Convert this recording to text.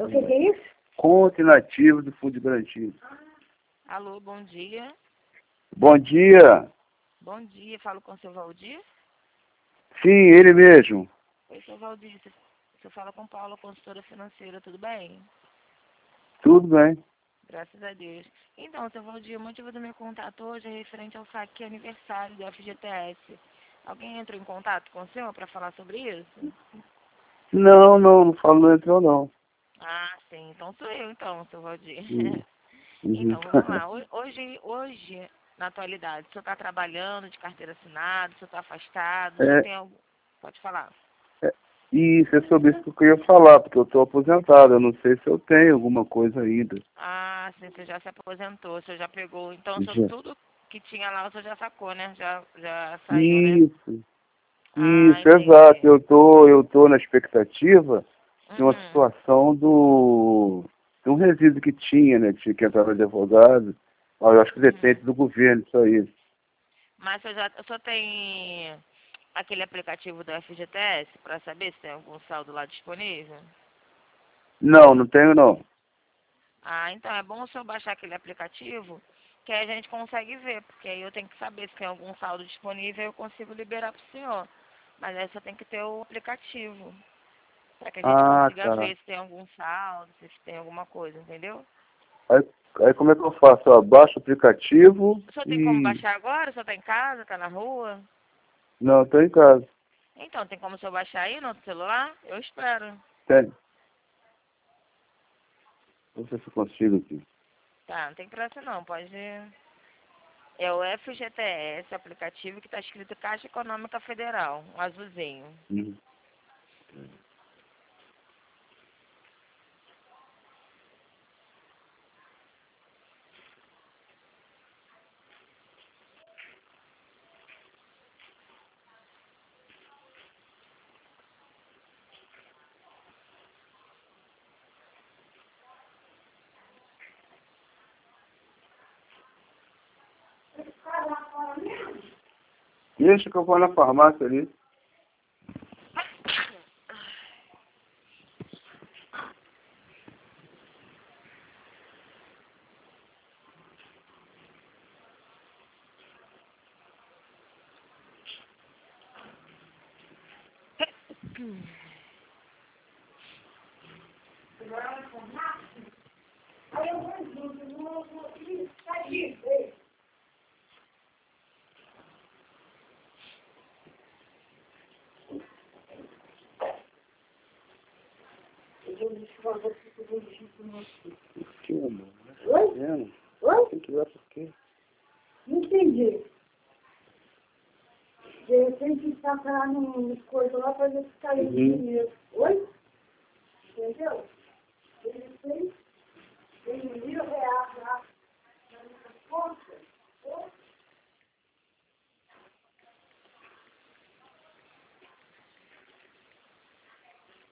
O que é isso? Conta inativo do fundo de garantia. Alô, bom dia. Bom dia. Bom dia, falo com o seu Valdir. Sim, ele mesmo. Oi, seu Valdir, você fala com Paula, consultora financeira, tudo bem? Tudo bem. Graças a Deus. Então, seu Valdir, o motivo do meu contato hoje é referente ao saque aniversário do FGTS. Alguém entrou em contato com o senhor para falar sobre isso? Não falou, entrou não. Ah, sim, então sou eu então, seu Valdir. Uhum. Então, vamos lá. Hoje, na atualidade, o senhor está trabalhando de carteira assinada, o senhor está afastado, o senhor tem algum... Pode falar. Isso, é sobre isso que eu ia falar, porque eu estou aposentado, eu não sei se eu tenho alguma coisa ainda. Ah, sim, você já se aposentou, o senhor já pegou. Então, Já. tudo que tinha lá, o senhor já sacou, né? Já saiu, né? Isso, Ah, exato. entendi. Eu tô na expectativa de uma Uhum. situação de um resíduo que tinha, né? Tinha que entrar no advogado. Eu acho que depende do governo isso aí. Mas o senhor tem aquele aplicativo do FGTS para saber se tem algum saldo lá disponível? Não tenho não. Ah, então é bom o senhor baixar aquele aplicativo, que aí a gente consegue ver, porque aí eu tenho que saber se tem algum saldo disponível e eu consigo liberar para o senhor. Mas aí só tem que ter o aplicativo, para que a gente Ah, consiga tá. ver se tem algum saldo, se tem alguma coisa, entendeu? Aí como é que eu faço? Eu baixo o aplicativo O senhor tem como e... baixar agora? O senhor tá em casa, tá na rua? Não, estou em casa. Então, tem como o senhor baixar aí no celular? Eu espero. Tem. Não sei se eu consigo aqui. Tá, não tem pressa não, pode... É o FGTS, aplicativo que está escrito Caixa Econômica Federal, um azulzinho. Uhum. Deixa que eu vou na farmácia ali. Por que, amor? Oi? Oi? Tem que ir lá por quê? Não entendi. De repente está lá nos coisas lá para ver se caiu dinheiro. Oi? Entendeu? De repente, tem dinheiro,